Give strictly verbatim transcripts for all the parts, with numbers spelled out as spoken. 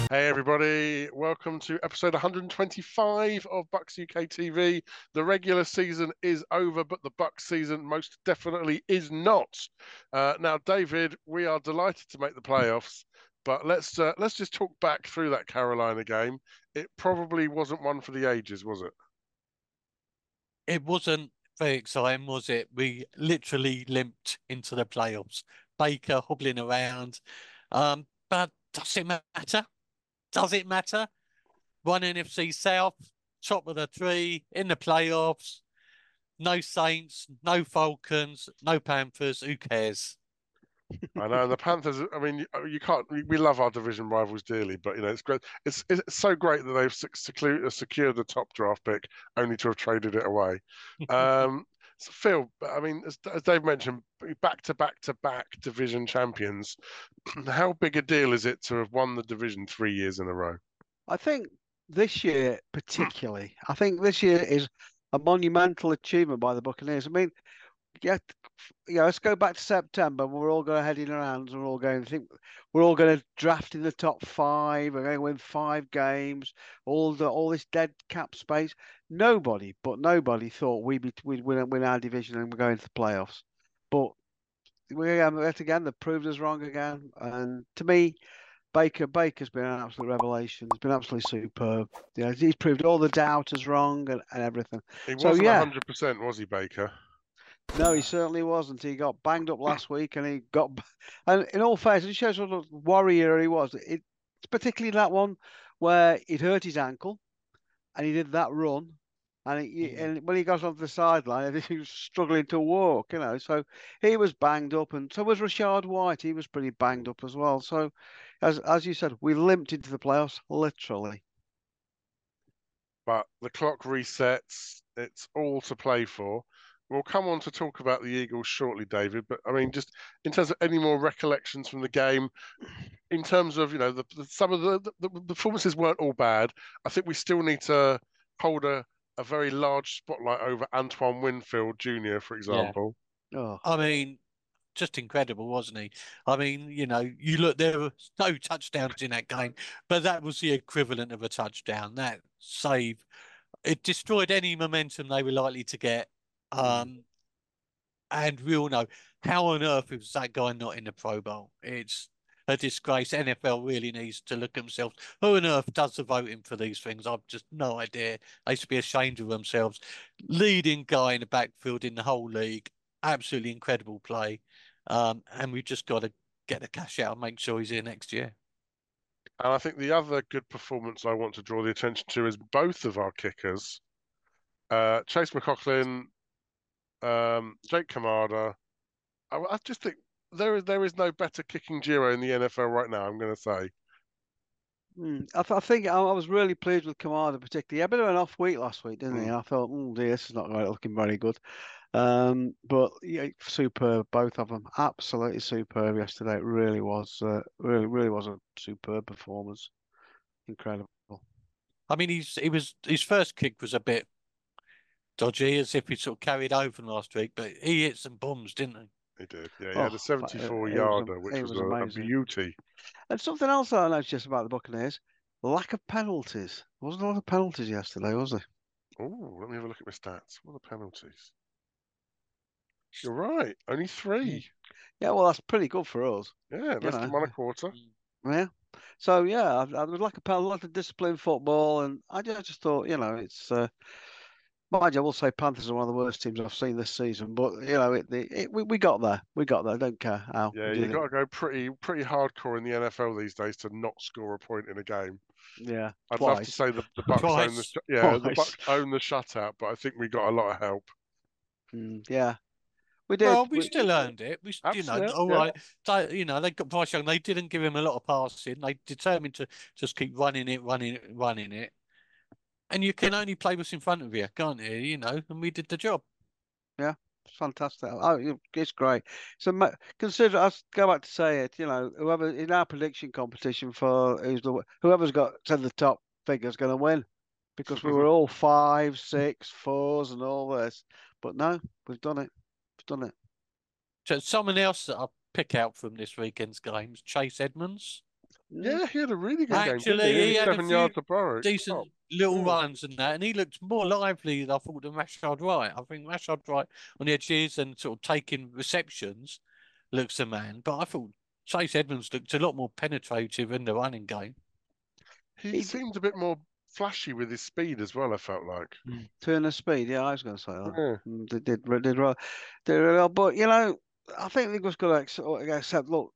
Hey everybody, welcome to episode one hundred twenty-five of Bucks U K T V. The regular season is over, but the Bucks season most definitely is not. Uh, now, David, we are delighted to make the playoffs, but let's uh, let's just talk back through that Carolina game. It probably wasn't one for the ages, was it? It wasn't very exciting, was it? We literally limped into the playoffs. Baker hobbling around. Um, but does it matter? Does it matter? One N F C South, top of the three, in the playoffs. No Saints, no Falcons, no Panthers. Who cares? I know, and the Panthers. I mean, you, you can't. We we love our division rivals dearly, but you know, it's great. It's it's so great that they've sec- seclu- secured the top draft pick, only to have traded it away. Um, so Phil, I mean, as, as Dave mentioned, back to back to back division champions. How big a deal is it to have won the division three years in a row? I think this year, particularly, I think this year is a monumental achievement by the Buccaneers. I mean, yeah, yeah. Let's go back to September. We're all going to head in our hands. We're all going to think we're all going to draft in the top five. We're going to win five games. All the all this dead cap space. Nobody, but nobody thought we'd be we'd win, win our division and we're going to the playoffs. But we um, yet again, they've proved us wrong again. And to me, Baker Baker's been an absolute revelation. He's been absolutely superb. Yeah, he's proved all the doubters wrong and, and everything. He So wasn't yeah, one hundred percent, was he, Baker? no, he certainly wasn't. He got banged up last week, and he got. And in all fairness, it shows what a warrior he was. It, it's particularly that one where he'd hurt his ankle, and he did that run, and, he, Mm. and when he got onto the sideline, he was struggling to walk. You know, so he was banged up, and so was Rashard White. He was pretty banged up as well. So, as as you said, we limped into the playoffs literally. But the clock resets. It's all to play for. We'll come on to talk about the Eagles shortly, David. But I mean, just in terms of any more recollections from the game, in terms of you know the, the some of the, the the performances weren't all bad. I think we still need to hold a a very large spotlight over Antoine Winfield Junior, for Yeah. example. Oh, I mean, just incredible, wasn't he? I mean, you know, you look, there were no touchdowns in that game, but that was the equivalent of a touchdown. That save, it destroyed any momentum they were likely to get. mm. Um, and we all know how on earth was that guy not in the Pro Bowl? It's a disgrace. N F L really needs to look at themselves. Who on earth does the voting for these things? I've just no idea. They should be ashamed of themselves. Leading guy in the backfield in the whole league. Absolutely incredible play. Um, and we've just got to get the cash out and make sure he's here next year. And I think the other good performance I want to draw the attention to is both of our kickers, uh, Chase McLaughlin, um, Jake Kamada. I, I just think there is there is no better kicking duo in the N F L right now. I'm going to say. Mm. I, th I think I, I was really pleased with Kamada, particularly. He had a bit of an off week last week, didn't he? Mm. I thought, oh dear, this is not right, looking very good. Um, but yeah, superb, both of them, absolutely superb yesterday. It really was, uh, really, really was a superb performance. Incredible. I mean, he's he was his first kick was a bit dodgy, as if he sort of carried over from last week, but he hit some bombs, didn't he? He did. Yeah, he had a Oh, seventy-four it was, yarder, which it was was a, a amazing. beauty. And something else I noticed just about the Buccaneers, lack of penalties. There wasn't a lot of penalties yesterday, was there? Oh, let me have a look at my stats. What are the penalties? You're right. Only Mm. three. Yeah, well, that's pretty good for us, Yeah, you less know. than one a quarter. Mm. Yeah. So yeah, I, I would like a lot of disciplined football, and I just, I just thought, you know, it's. Uh, mind you, I will say Panthers are one of the worst teams I've seen this season, but you know, it, it, it we, we got there, we got there. Don't care how we Yeah, you did it. got to go pretty pretty hardcore in the N F L these days to not score a point in a game. Yeah, I'd love to twice, say the the Bucks own the Twice. sh- yeah the twice. Bucks own the shutout, but I think we got a lot of help. Mm, yeah, we did. Well, we We, still earned it. We, you know, Absolutely, all yeah. right. They, you know, they got Bryce Young. They didn't give him a lot of passing. They determined to just keep running it, running it, running it. And you can only play what's in front of you, can't you? You know, and we did the job. yeah, it's fantastic. Oh, you- it's great. So ma- consider us go back to say it. You know, whoever in our prediction competition for who's the whoever's got to the top figure is going to win. Because we were all five, six, fours, and all this. But no, we've done it. We've done it. So someone else that I'll pick out from this weekend's games, Chase Edmonds. Yeah, he had a really good game, didn't Actually, he? Nearly he had a seven few yards to Burrow. decent Oh, little mm. runs and that, and he looked more lively than I thought than Rashard Wright. I think Rashard Wright on the edges and sort of taking receptions looks a man, but I thought Chase Edmonds looked a lot more penetrative in the running game. He He- seemed a bit more flashy with his speed as well, I felt like. Turner speed, yeah, I was going to say that. Yeah. Mm, They did, did, did, right- did really well, but you know, I think they've just got to accept, accept. Look,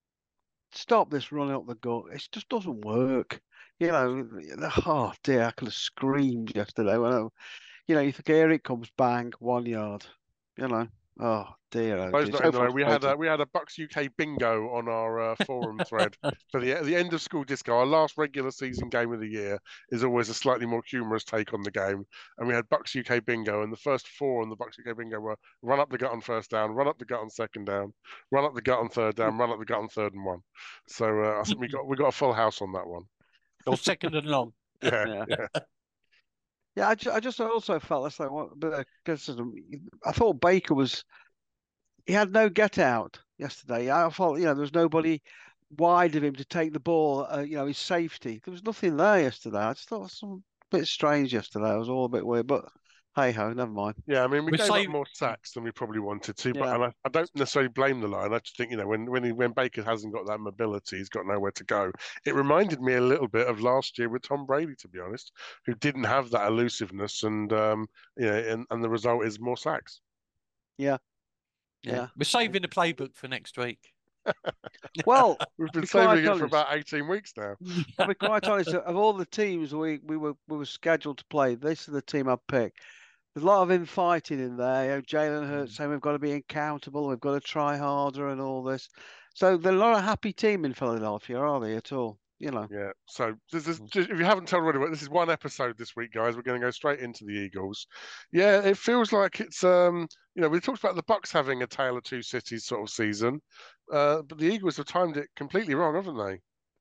stop this running up the gut. It just doesn't work. You know, oh dear, I could have screamed yesterday when I, you know, you think here it comes, bang, one yard. You know, oh dear, oh Those dear, not so in the know, we had frustrating. a we had a Bucks U K bingo on our uh, forum thread for the the end of school disco. Our last regular season game of the year is always a slightly more humorous take on the game, and we had Bucks U K bingo, and the first four on the Bucks U K bingo were run up the gut on first down, run up the gut on second down, run up the gut on third down, run up the gut on third and one. So uh, I think we got we got a full house on that one. Or second and long. Yeah, Yeah. yeah. Yeah, I, ju- I just also felt that's like what a bit of criticism. I thought Baker was he had no get out yesterday. I thought you know there was nobody wide of him to take the ball. Uh, you know his safety. There was nothing there yesterday. I just thought it was some bit strange yesterday. It was all a bit weird, but hey ho, never mind. Yeah, I mean, we We gave say- up more sacks than we probably wanted to, but Yeah. and I, I don't necessarily blame the line. I just think, you know, when when he, when Baker hasn't got that mobility, he's got nowhere to go. It reminded me a little bit of last year with Tom Brady, to be honest, who didn't have that elusiveness, and um, you know, and, and the result is more sacks. Yeah. Yeah. Yeah. We're saving the playbook for next week. Well, We've been be quite saving it for honest. about eighteen weeks now. I'll be quite honest. Of all the teams we we were we were scheduled to play, this is the team I'd pick. There's a lot of infighting in there. You know, Jalen Hurts saying we've got to be accountable, we've got to try harder, and all this. So they're not a happy team in Philadelphia, are they at all? You know. Yeah. So this is just, if you haven't told already, this is one episode this week, guys. We're going to go straight into the Eagles. Yeah, it feels like it's um, you know, we talked about the Bucks having a tale of two cities sort of season, uh, but the Eagles have timed it completely wrong, haven't they?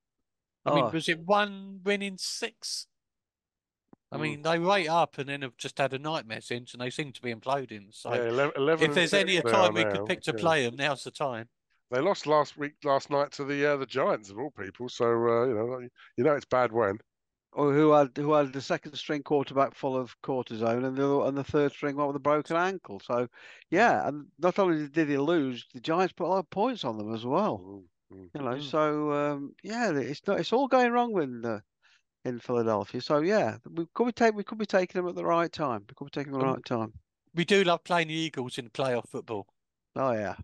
I mean, Oh, was it one win in six? I Mm. mean, they rate up and then have just had a nightmare since, and they seem to be imploding. So Yeah, eleven, eleven if and there's six any they time are we now. could pick to Yeah. play them, now's the time. They lost last week, last night to the uh, the Giants of all people. So uh, you know, you know it's bad when. or who had who had the second string quarterback full of cortisone and the and the third string one with a broken ankle. So yeah, and not only did he lose, the Giants put a lot of points on them as well. Mm, mm. You know, Mm. so um, yeah, it's not it's all going wrong in uh, in Philadelphia. So yeah, we could be take we could be taking them at the right time. We could be taking them at the Um, right time. We do love playing the Eagles in playoff football. Oh yeah.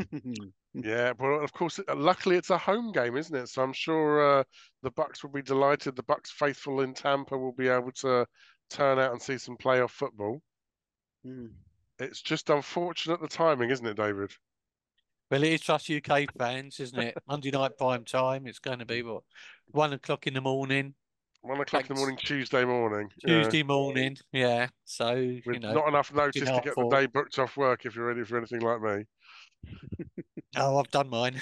Yeah, but of course, uh, luckily it's a home game, isn't it? So I'm sure uh, the Bucks will be delighted. The Bucks faithful in Tampa will be able to turn out and see some playoff football. Mm. It's just unfortunate the timing, isn't it, David? Well, it is us U K fans, isn't it? Monday night prime time. It's going to be what one o'clock in the morning, One o'clock in the Thanks. morning, Tuesday morning. Yeah. Tuesday morning. Yeah. So you With know, not enough notice to half get the four. day booked off work if you're ready for anything like me. Oh, I've done mine.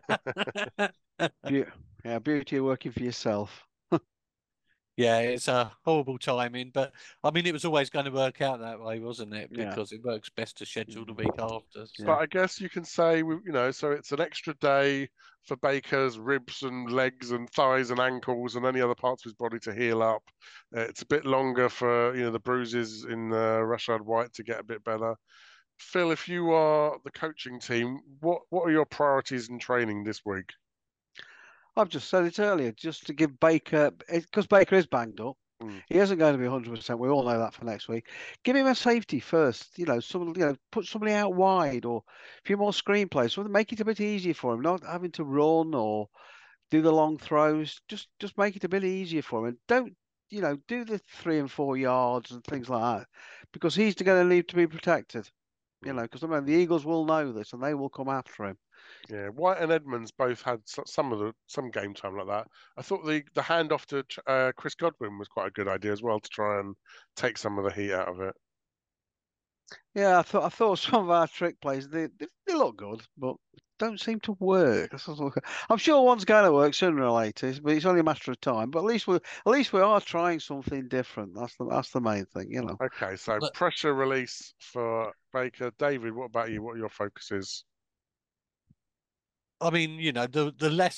Be- yeah, beauty of working for yourself. Yeah, it's a horrible timing, but I mean, it was always going to work out that way, wasn't it? Yeah. Because it works best to schedule the week after. So. But I guess you can say, we- you know, so it's an extra day for Baker's ribs and legs and thighs and ankles and any other parts of his body to heal up. Uh, it's a bit longer for, you know, the bruises in uh, Rashard White to get a bit better. Phil, if you are the coaching team, what, what are your priorities in training this week? I've just said it earlier, just to give Baker, because Baker is banged up. Mm. He isn't going to be one hundred percent. We all know that for next week. Give him a safety first. You know, some, you know, put somebody out wide or a few more screenplays. So make it a bit easier for him, not having to run or do the long throws. Just, just make it a bit easier for him. And don't, you know, do the three and four yards and things like that, because he's going to need to be protected. You know, because I mean, the Eagles will know this and they will come after him. Yeah, White and Edmonds both had s- some of the some game time like that. I thought the the handoff to Ch- uh, Chris Godwin was quite a good idea as well to try and take some of the heat out of it. Yeah, I thought I thought some of our trick plays they they, they look good, but don't seem to work. That's what I'm I'm sure one's going to work sooner or later, but it's only a matter of time. But at least we at least we are trying something different. That's the that's the main thing, you know. Okay, so But- pressure release for Baker. David, what about you? What are your focuses? I mean, you know, the the less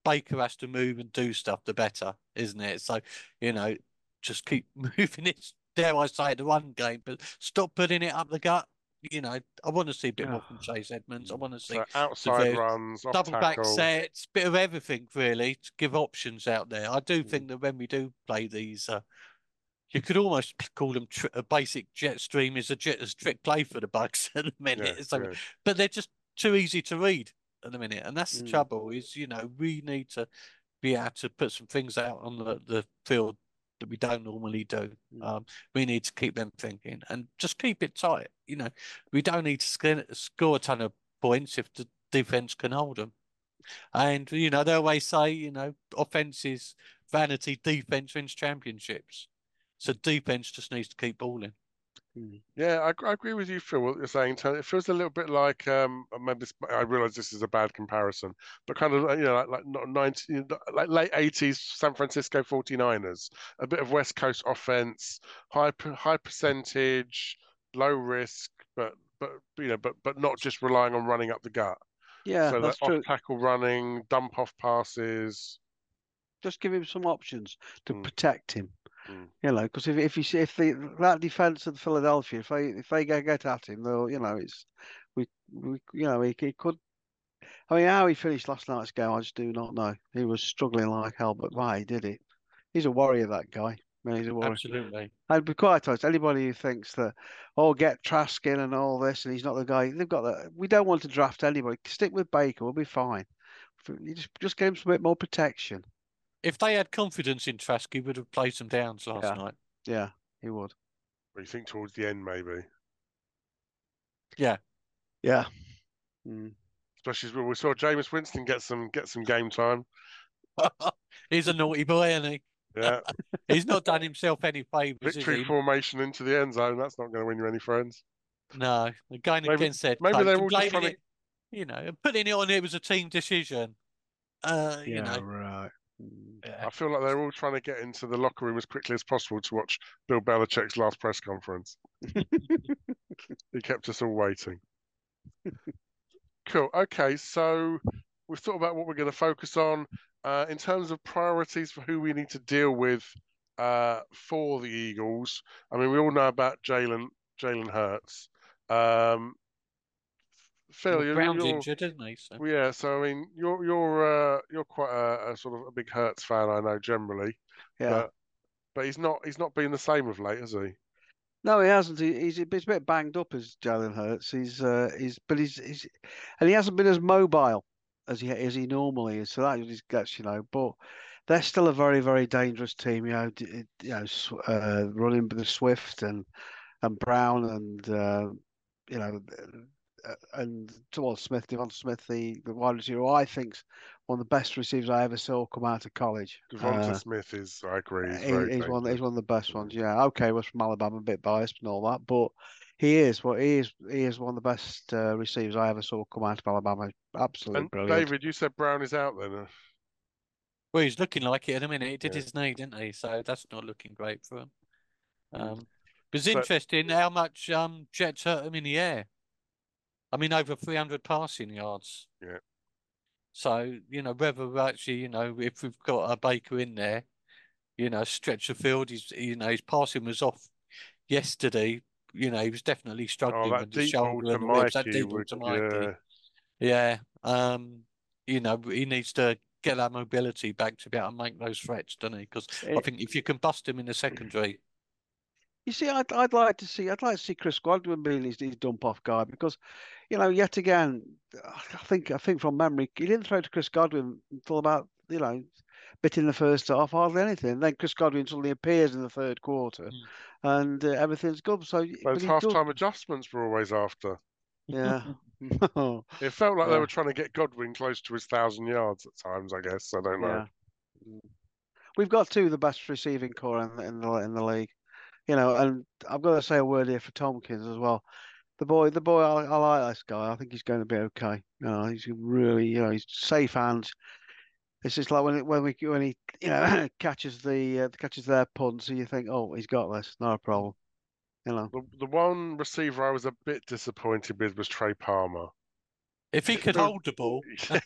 Baker has to move and do stuff, the better, isn't it? So, you know, just keep moving it, dare I say, the run game, but stop putting it up the gut. You know, I want to see a bit more from Chase Edmonds. I want to see So the outside various runs, off double back tackle. sets, bit of everything really to give options out there. I do Mm. think that when we do play these, uh, you could almost call them tri- a basic jet stream is a jet as trick play for the Bucks at the minute. Yeah, So, yeah. but they're just too easy to read at the minute, and that's the Mm. trouble. Is you know we need to be able to put some things out on the, the field that we don't normally do. Mm. Um, we need to keep them thinking and just keep it tight. You know, we don't need to score, score a ton of points if the defense can hold them. And you know, they always say, you know, offense is vanity, defense wins championships. So defense just needs to keep balling. Mm. Yeah, I, I agree with you, Phil. What you're saying. It feels a little bit like um, maybe this, I realise this is a bad comparison, but kind of you know like like not ninety, like late eighties San Francisco forty-niners, a bit of West Coast offense, high high percentage, low risk, but but you know but but not just relying on running up the gut. Yeah, So that that's off true. tackle running, dump off passes. Just give him some options to Mm. protect him. Mm. You know, because if if you see if the that defense of Philadelphia, if they if they get, get at him, they'll you know it's we we you know he, he could. I mean, how he finished last night's game, I just do not know. He was struggling like hell, but why he did it? He's a warrior, that guy. Man, he's a warrior. Absolutely. I'd be quite honest. Anybody who thinks that, oh, get Trask in and all this, and he's not the guy, they've got that. We don't want to draft anybody. Stick with Baker. We'll be fine. You just just give him some bit more protection. If they had confidence in Trask, he would have played some downs last Yeah. night. Yeah, he would. But you think towards the end, maybe. Yeah. Yeah. Mm. Especially as we saw Jameis Winston get some get some game time. He's a naughty boy, isn't he? Yeah. He's not done himself any favours, is Victory he? formation into the end zone. That's not going to win you any friends. No, going Maybe- against their maybe coach they're and all just blaming trying it, you know, and putting it on it was a team decision. Uh, you know, right. Mm. yeah. I feel like they're all trying to get into the locker room as quickly as possible to watch Bill Belichick's last press conference. He kept us all waiting. Cool. Okay, so we've thought about what we're going to focus on uh, in terms of priorities for who we need to deal with uh, for the Eagles. I mean, we all know about Jalen Jalen Hurts. Um, Phil, Well, you're, Brown's you're injured, isn't he? So. well, yeah. So I mean, you're you're uh, you're quite a, a sort of a big Hurts fan, I know generally, Yeah. but but he's not he's not been the same of late, has he? No, he hasn't. He, he's, he's a bit banged up as Jalen Hurts. He's uh, he's but he's, he's and he hasn't been as mobile as he as he normally is. So that just gets you know. But they're still a very very dangerous team. You know, d- you know, Sw- uh, running with the Swift and and Brown and uh, you know uh, and Todd Smith, Devon Smith, the the wide receiver, who I think's one of the best receivers I ever saw come out of college. Devonta Uh, Smith is, I agree, he's he, very he's one. He's dangerous. one of the best ones. Yeah. Okay, was from Alabama, a bit biased and all that, but he is. Well, he is. He is one of the best uh, receivers I ever saw come out of Alabama. Absolutely And brilliant. David, you said Brown is out then. uh, Well, he's looking like it in a minute. He did Yeah. his knee, didn't he? So that's not looking great for him. Mm. Um, but it's So- interesting how much um Jets hurt him in the air. I mean, over three hundred passing yards. Yeah. So, you know, whether actually, you know, if we've got a Baker in there, you know, stretch the field, he's, you know, his passing was off yesterday. You know, he was definitely Oh, struggling that with the deep ball shoulder to and the ribs. That Mikey deep ball would, to Mikey. yeah. Yeah. Um, you know, he needs to get that mobility back to be able to make those threats, doesn't he? Because I It- think if you can bust him in the secondary, You see, I'd I'd like to see. I'd like to see Chris Godwin being his, his dump off guy because, you know, yet again, I think I think from memory, he didn't throw to Chris Godwin until about you know, bit in the first half, hardly anything. Then Chris Godwin suddenly appears in the third quarter, Mm. and uh, everything's good. So, but Those he does, half-time adjustments were always after. yeah. It felt like they Yeah. were trying to get Godwin close to his thousand yards at times. I guess I don't know. Yeah. Mm. We've got two of the best receiving core in, the- in the in the league, you know, and I've got to say a word here for Tompkins as well. The boy, the boy, I, I like this guy. I think he's going to be okay. You know, he's really, you know, he's safe hands. It's just like when it, when we when he, you know, catches the uh, catches their punts, and you think, oh, he's got this, not a problem. You know, The the one receiver I was a bit disappointed with was Trey Palmer. If he could feels- hold the ball,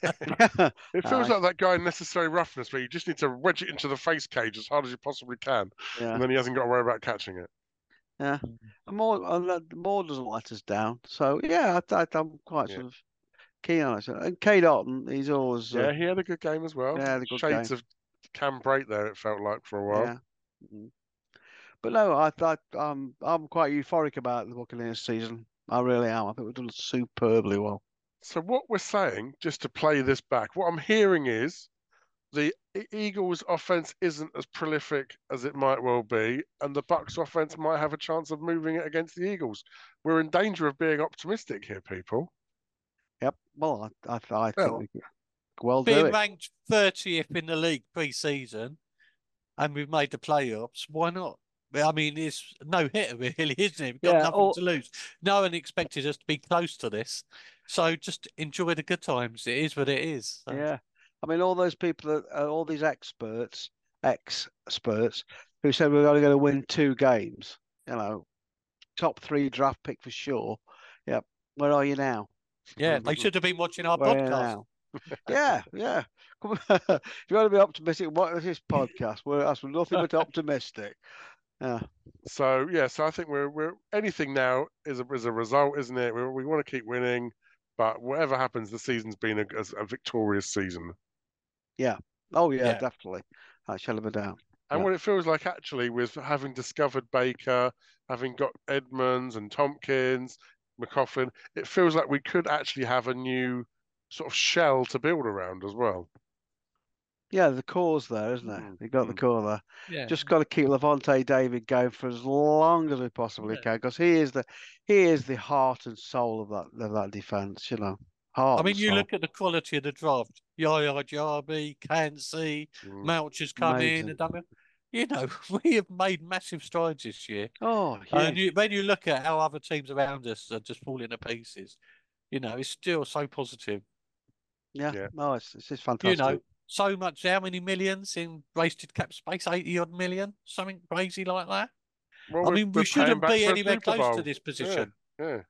It feels Aye. like that guy in Necessary Roughness, where you just need to wedge it into the face cage as hard as you possibly can, Yeah, and then he hasn't got to worry about catching it. yeah. And more, and the the more doesn't let us down. So yeah, I, I, I'm quite Yeah. sort of keen on it. And Kate Otten, he's always uh, Yeah, he had a good game as well. yeah, had a good Shades game. of Cam Brate there, it felt like for a while. Yeah. Mhm. But no, I thought um, I'm quite euphoric about the Buccaneers season. I really am. I think we've done superbly well. So what we're saying, just to play this back, what I'm hearing is the E- Eagles' offense isn't as prolific as it might well be, and the Bucks' offense might have a chance of moving it against the Eagles. We're in danger of being optimistic here, people. Yep. Well, I, I, I think Well, we could well do being it. ranked thirtieth in the league pre-season, and we've made the playoffs, why not? I mean, it's no hitter, really, isn't it? We've got Yeah. nothing Or to lose. No one expected us to be close to this. So just enjoy the good times. It is what it is. So, yeah. I mean, all those people, that, uh, all these experts, experts, who said we're only going to win two games. You know, top three draft pick for sure. Yep. Where are you now? yeah, they should have been watching our Where are you podcast. now? Yeah, yeah. Come on. If you want to be optimistic, what is this podcast? We're us, we're nothing but optimistic. Yeah. so yeah, so I think we're we're anything now is a is a result, isn't it? We we want to keep winning, but whatever happens, the season's been a, a victorious season. Yeah. Oh yeah, Yeah. definitely. I shall have a doubt. And Yeah. what it feels like actually with having discovered Baker, having got Edmonds and Tompkins, McCoffin, it feels like we could actually have a new sort of shell to build around as well. Yeah, the core's there, isn't there? Mm, You got the mm. core there. Yeah. Just got to keep Levante David going for as long as we possibly Yeah. can, because he is the he is the heart and soul of that of that defense. You know, heart I mean, and you soul. look at the quality of the draft. Yaya Jabi, Cansey, Mm. Mouch has come in Amazing. and done it. You know, we have made massive strides this year. Oh yeah, And you, when you look at how other teams around us are just falling to pieces, you know, it's still so positive. yeah. Yeah. No, it's it's just You fantastic. know, so much, how many millions in wasted cap space? eighty odd million? Something crazy like that? Well, I we're, mean, we're we paying shouldn't back be for a anywhere Super close to Bowl. this Yeah, position. yeah.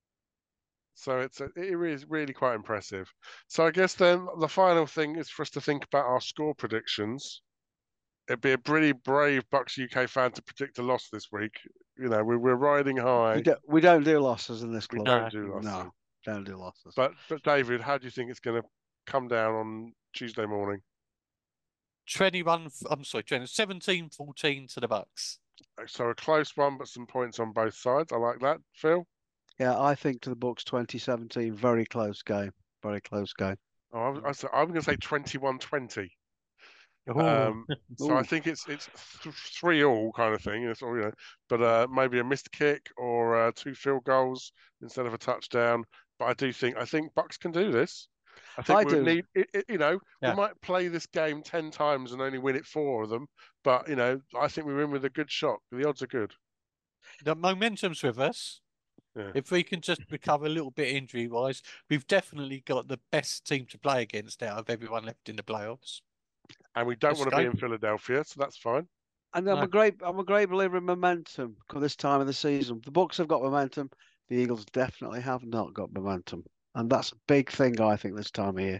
So it's a, it is really quite impressive. So I guess then the final thing is for us to think about our score predictions. It'd be a pretty brave Bucks U K fan to predict a loss this week. You know, we're we're riding high. We don't we don't do losses in this We club. don't do losses. No, don't do losses. But but David, how do you think it's going to come down on Tuesday morning? twenty-one, I'm sorry, seventeen fourteen to the Bucks. So a close one, but some points on both sides. I like that, Phil. Yeah, I think to the Bucks twenty seventeen, very close game, very close game. Oh, I was, I was, I'm going to say twenty-one twenty. Ooh. Um, so I Ooh. think it's it's th- three all kind of thing. It's all, you know, but uh, maybe a missed kick or uh, two field goals instead of a touchdown. But I do think I think Bucks can do this. I think I we do. need it, it, you know Yeah. we might play this game ten times and only win it four of them. But you know I think we win with a good shot. The odds are good. The momentum's with us. Yeah. If we can just recover a little bit injury wise, we've definitely got the best team to play against out of everyone left in the playoffs. And we don't Let's want to be go. in Philadelphia, so that's fine. And I'm No. a great I'm a great believer in momentum for this time of the season. The Bucks have got momentum. The Eagles definitely have not got momentum. And that's a big thing, I think, this time of year.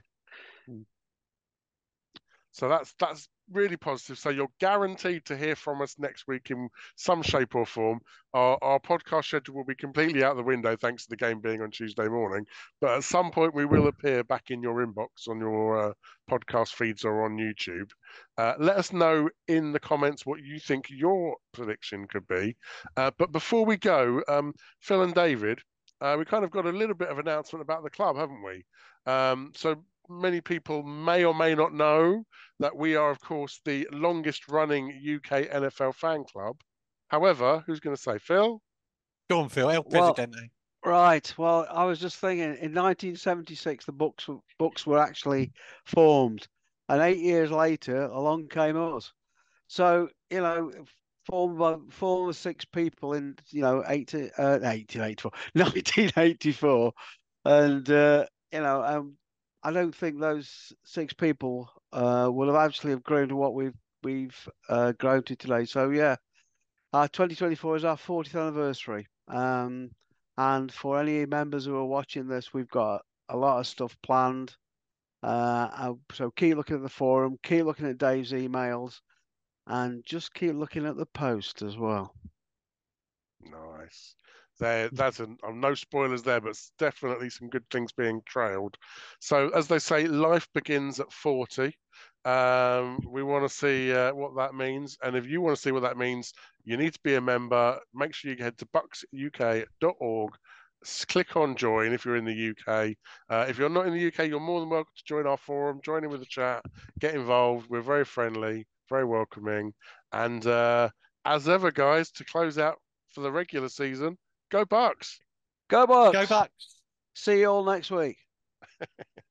So that's that's really positive. So you're guaranteed to hear from us next week in some shape or form. Our, our podcast schedule will be completely out the window thanks to the game being on Tuesday morning. But at some point, we will appear back in your inbox on your uh, podcast feeds or on YouTube. Uh, let us know in the comments what you think your prediction could be. Uh, but before we go, um, Phil and David, uh, we kind of got a little bit of announcement about the club, haven't we? Um, so many people may or may not know that we are, of course, the longest running U K N F L fan club. However, who's going to say, Phil? Go on, Phil, El Well, Presidente. Right. Well, I was just thinking in nineteen seventy-six, the books were- books were actually formed, and eight years later, along came us. So you know, formed by formed with six people in you know eighty, uh, eighteen eighty-four, nineteen eighty-four, and uh, you know, um, I don't think those six people uh, will have actually have grown to what we've we've uh, grown to today. So yeah, our twenty twenty-four is our fortieth anniversary. Um, and for any members who are watching this, we've got a lot of stuff planned. Uh, so keep looking at the forum, keep looking at Dave's emails, and just keep looking at the post as well. Nice. There, that's a, um, no spoilers there, but definitely some good things being trailed. So, as they say, life begins at forty. Um, we want to see uh, what that means, and if you want to see what that means, you need to be a member. Make sure you head to bucks u k dot org. Click on join if you're in the U K. Uh, if you're not in the U K, you're more than welcome to join our forum, join in with the chat, get involved. We're very friendly, very welcoming, and uh, as ever, guys, to close out for the regular season, go Bucks! Go Bucks! Go Bucks! See you all next week.